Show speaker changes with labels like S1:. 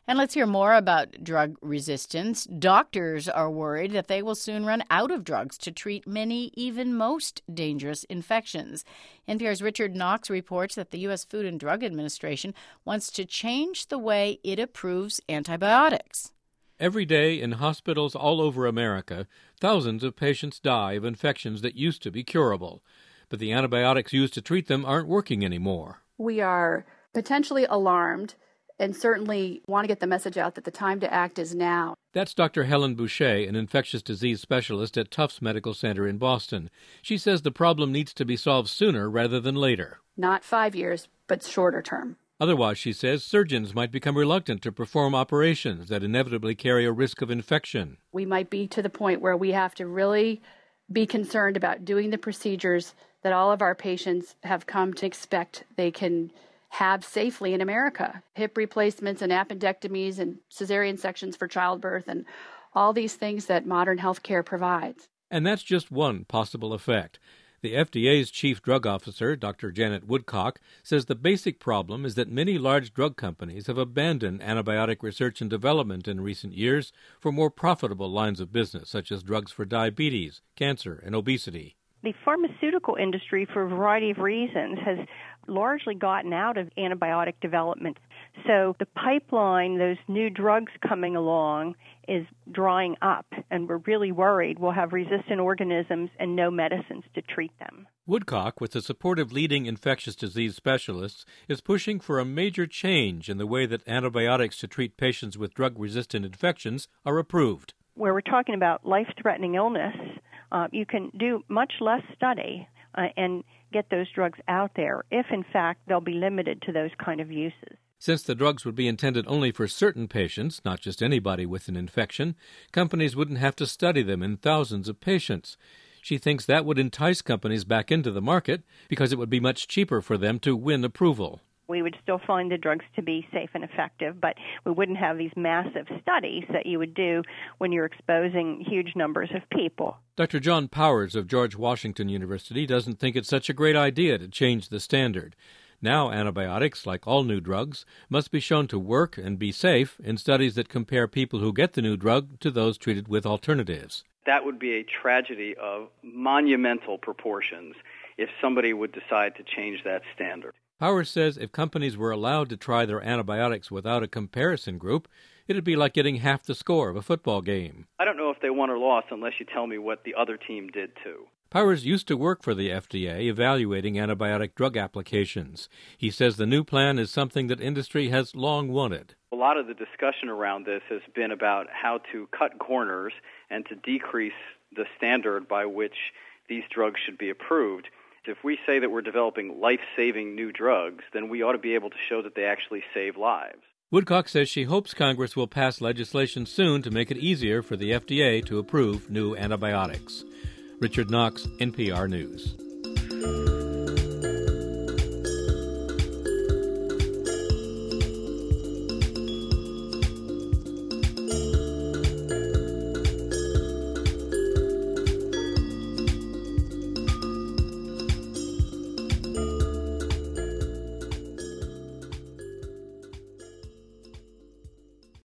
S1: And let's hear more about drug resistance. Doctors are worried that they will soon run out of drugs to treat many, even most dangerous infections. NPR's Richard Knox reports that the U.S. Food and Drug Administration wants to change the way it approves antibiotics.
S2: Every day in hospitals all over America, thousands of patients die of infections that used to be curable. But the antibiotics used to treat them aren't working anymore.
S3: We are potentially alarmed and certainly want to get the message out that the time to act is now.
S2: That's Dr. Helen Boucher, an infectious disease specialist at Tufts Medical Center in Boston. She says the problem needs to be solved sooner rather than later.
S3: Not 5 years, but shorter term.
S2: Otherwise, she says, surgeons might become reluctant to perform operations that inevitably carry a risk of infection.
S3: We might be to the point where we have to really be concerned about doing the procedures that all of our patients have come to expect they can have safely in America. Hip replacements and appendectomies and cesarean sections for childbirth and all these things that modern healthcare provides.
S2: And that's just one possible effect. The FDA's chief drug officer, Dr. Janet Woodcock, says the basic problem is that many large drug companies have abandoned antibiotic research and development in recent years for more profitable lines of business, such as drugs for diabetes, cancer, and obesity.
S4: The pharmaceutical industry, for a variety of reasons, has largely gotten out of antibiotic development. So the pipeline, those new drugs coming along, is drying up, and we're really worried we'll have resistant organisms and no medicines to treat them.
S2: Woodcock, with the support of leading infectious disease specialists, is pushing for a major change in the way that antibiotics to treat patients with drug-resistant infections are approved.
S4: Where we're talking about life-threatening illness, you can do much less study and get those drugs out there if, in fact, they'll be limited to those kind of uses.
S2: Since the drugs would be intended only for certain patients, not just anybody with an infection, companies wouldn't have to study them in thousands of patients. She thinks that would entice companies back into the market because it would be much cheaper for them to win approval.
S4: We would still find the drugs to be safe and effective, but we wouldn't have these massive studies that you would do when you're exposing huge numbers of people.
S2: Dr. John Powers of George Washington University doesn't think it's such a great idea to change the standard. Now antibiotics, like all new drugs, must be shown to work and be safe in studies that compare people who get the new drug to those treated with alternatives.
S5: That would be a tragedy of monumental proportions if somebody would decide to change that standard.
S2: Powers says if companies were allowed to try their antibiotics without a comparison group, it'd be like getting half the score of a football game.
S5: I don't know if they won or lost unless you tell me what the other team did too.
S2: Powers used to work for the FDA evaluating antibiotic drug applications. He says the new plan is something that industry has long wanted.
S5: A lot of the discussion around this has been about how to cut corners and to decrease the standard by which these drugs should be approved. If we say that we're developing life-saving new drugs, then we ought to be able to show that they actually save lives.
S2: Woodcock says she hopes Congress will pass legislation soon to make it easier for the FDA to approve new antibiotics. Richard Knox, NPR News.